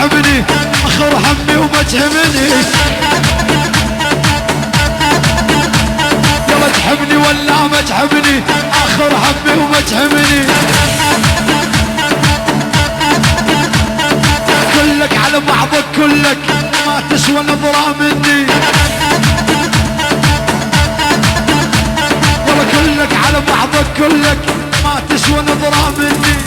تحبني اخر همي وما تهمني. يلا تحبني ولا ما تحبني اخر همي وما تهمني. كلك على بعضك كلك ما تسوى نظرة مني. يلا كلك على بعضك كلك ما تسوى نظرة مني.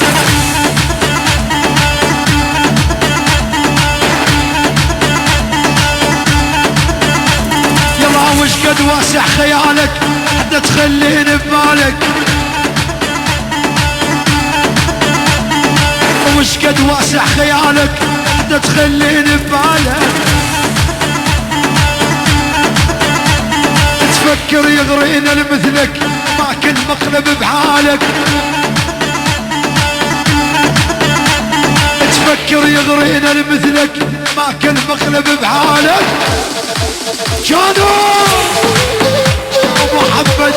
يلا وش قد واسع خيالك حتى تخليني ببالك. وش قد واسع خيالك حتى تخليني ببالك. تفكر يغرينا لمثلك ما كل مقلب بحالك. تفكر يغرينا لمثلك ما كل مقلب بحالك. جانو ابو محمد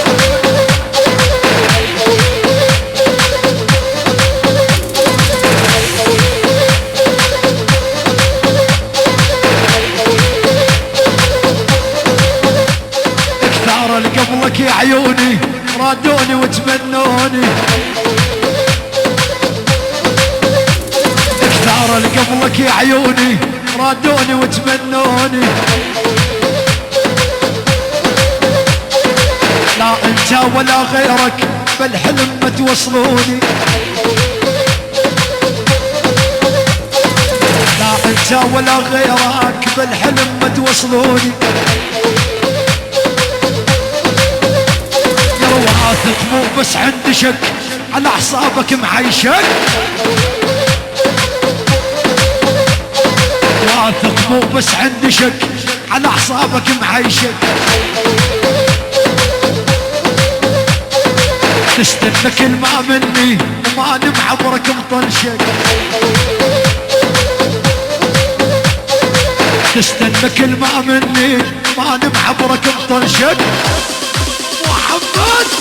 اكثر قبلك يا عيوني رادوني وتمنوني. اكثر قبلك يا عيوني رادوني وتمنوني. لا انت ولا غيرك بالحلم ما توصلوني. لا انت ولا غيرك بالحلم ما توصلوني. يا واثق مو بس عندي شك على اعصابك معيشك. واثق مو بس عندي شك على اعصابك معيشك. تستنى كلمة مني وما نمعبرك مطنشك. تستنى كلمة مني ما نمعبرك مطنشك. محمد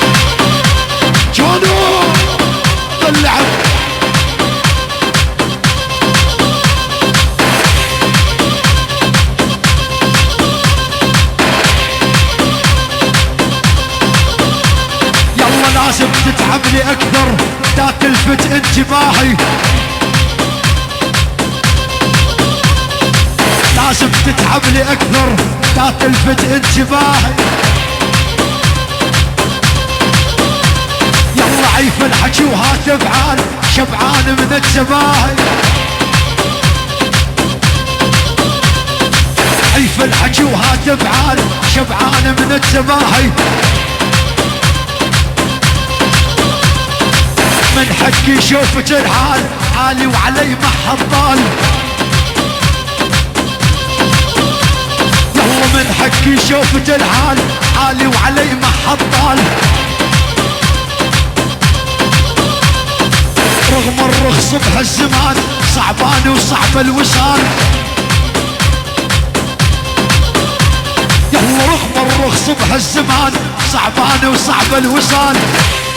جانو طلعب لازم تتعب لي اكثر لا تلفت انتباهي. لازم تتعب لي اكثر لا تلفت انتباهي. يلا عيف الحكي وهات افعال شبعان من التباهي. عيف الحكي وهات افعال شبعان من التباهي. من حقي شوفت الحال عالي وعلي ما حطال. يلا من حقي شوفت الحال عالي وعلي ما حطال. رغم الرخص بهالزمان صعبان وصعب الوصال. يلا رغم الرخص بهالزمان صعبان وصعب الوصال.